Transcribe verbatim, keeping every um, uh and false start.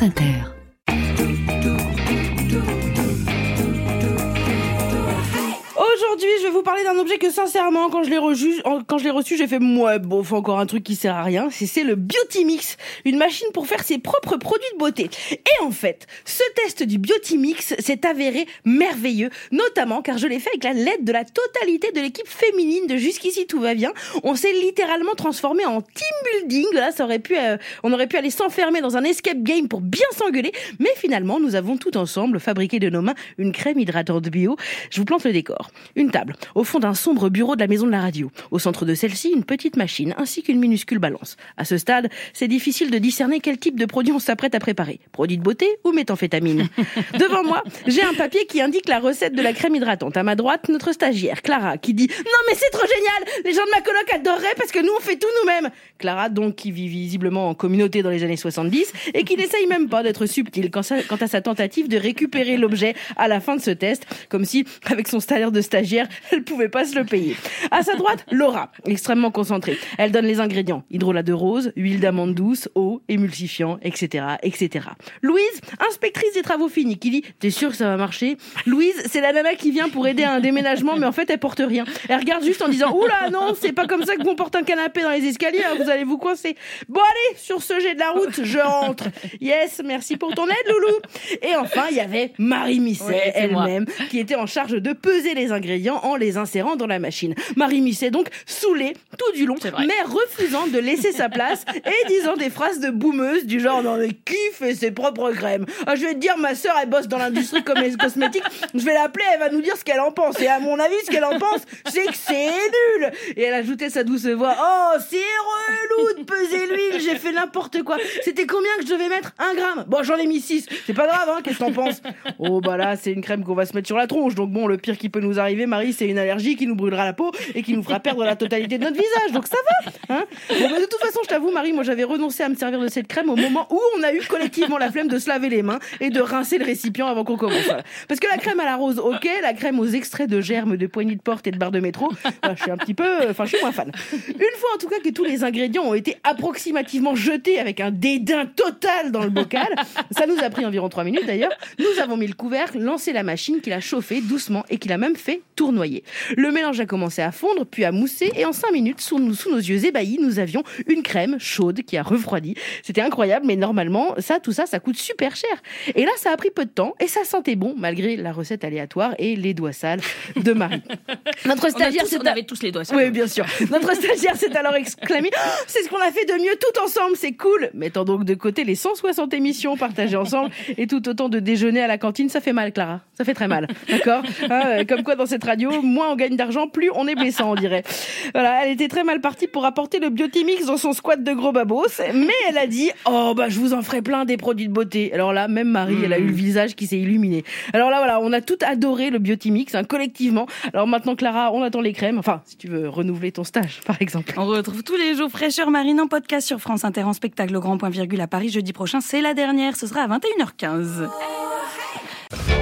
France Inter. Aujourd'hui, je vais vous parler d'un objet que sincèrement, quand je l'ai reçu, quand je l'ai reçu, j'ai fait ouais, bon, faut encore un truc qui sert à rien. C'est, c'est le Biotimix, une machine pour faire ses propres produits de beauté. Et en fait, ce test du Biotimix s'est avéré merveilleux, notamment car je l'ai fait avec la l'aide de la totalité de l'équipe féminine de Jusqu'ici tout va bien. On s'est littéralement transformé en team building. Là, ça aurait pu, euh, on aurait pu aller s'enfermer dans un escape game pour bien s'engueuler, mais finalement, nous avons tout ensemble fabriqué de nos mains une crème hydratante bio. Je vous plante le décor. Une table, au fond d'un sombre bureau de la maison de la radio. Au centre de celle-ci, une petite machine, ainsi qu'une minuscule balance. À ce stade, c'est difficile de discerner quel type de produit on s'apprête à préparer. Produit de beauté ou méthamphétamine. Devant moi, j'ai un papier qui indique la recette de la crème hydratante. À ma droite, notre stagiaire, Clara, qui dit « Non mais c'est trop génial! Les gens de ma coloc adoreraient parce que nous on fait tout nous-mêmes !» Clara, donc, qui vit visiblement en communauté dans les années soixante-dix et qui n'essaye même pas d'être subtile quant à sa tentative de récupérer l'objet à la fin de ce test, comme si, avec son salaire de stagiaire, elle pouvait pas se le payer. À sa droite, Laura, extrêmement concentrée. Elle donne les ingrédients. Hydrolat de rose, huile d'amande douce, eau, émulsifiant, et cetera, et cetera. Louise, inspectrice des travaux finis, qui dit « T'es sûre que ça va marcher ?» Louise, c'est la nana qui vient pour aider à un déménagement, mais en fait, elle porte rien. Elle regarde juste en disant « Oula, non, c'est pas comme ça que qu'on porte un canapé dans les escaliers, hein, vous allez vous coincer. » Bon, allez, sur ce jet de la route, je rentre. Yes, merci pour ton aide, Loulou. Et enfin, il y avait Marie Misset, oui, elle-même, moi, qui était en charge de peser les ingrédients en les insérant dans la machine. Marie Misset, donc, saoulée tout du long, mais refusant de laisser sa place et disant des phrases de boumeuse du genre « Non mais qui fait ses propres crèmes ? Ah, je vais te dire, ma sœur, elle bosse dans l'industrie cosmétique, je vais l'appeler, elle va nous dire ce qu'elle en pense. Et à mon avis, ce qu'elle en pense, c'est que c'est nul !» Et elle ajoutait sa douce voix « Oh, c'est relou de peser l'huile, j'ai fait n'importe quoi. C'était combien que je devais mettre ? Un gramme ? Bon, j'en ai mis six. C'est pas grave, hein, qu'est-ce que t'en penses ? Oh, bah là, c'est une crème qu'on va se mettre sur la tronche. Donc bon, le pire qui peut nous arriver, Marie, c'est une allergie qui nous brûlera la peau et qui nous fera perdre la totalité de notre visage. Donc ça va, hein ? Bon, bah, de toute façon, je t'avoue, Marie, moi, j'avais renoncé à me servir de cette crème au moment où on a eu collectivement la flemme de se laver les mains et de rincer le récipient avant qu'on commence. Voilà. Parce que la crème à la rose, ok, la crème aux extraits de germes, de poignées de porte et de barres de métro, bah, je suis un petit peu, enfin, je suis moins fan. Une fois, en tout cas, que tous les ingrédients ont été approximativement jetés avec un dédain total dans le bocal, ça nous a pris environ trois minutes d'ailleurs, nous avons mis le couvercle, lancé la machine, qui l'a chauffé doucement et qui l'a même fait tournoyer. Le mélange a commencé à fondre, puis à mousser, et en cinq minutes, sous, nous, sous nos yeux ébahis, nous avions une crème chaude qui a refroidi. C'était incroyable, mais normalement, ça, tout ça, ça coûte super cher. Et là, ça a pris peu de temps, et ça sentait bon, malgré la recette aléatoire et les doigts sales de Marie. Notre stagiaire, on, tous, on avait tous les doigts sales. Oui, bien sûr. Notre stagiaire s'est alors exclamé oh, « C'est ce qu'on a fait de mieux tout ensemble, c'est cool !» Mettant donc de côté les cent soixante émissions partagées ensemble et tout autant de déjeuners à la cantine, ça fait mal, Clara. Ça fait très mal, d'accord, hein, comme quoi, dans cette radio, moins on gagne d'argent, plus on est blessant, on dirait. Voilà, elle était très mal partie pour apporter le Biotimix dans son squat de gros babos, mais elle a dit « Oh, bah, je vous en ferai plein des produits de beauté. » Alors là, même Marie, mmh. elle a eu le visage qui s'est illuminé. Alors là, voilà, on a tout adoré le Biotimix, hein, collectivement. Alors maintenant, Clara, on attend les crèmes. Enfin, si tu veux renouveler ton stage, par exemple. On retrouve tous les jours Fraîcheur Marine en podcast sur France Inter en spectacle au Grand Point Virgule à Paris jeudi prochain. C'est la dernière, ce sera à vingt et une heures quinze.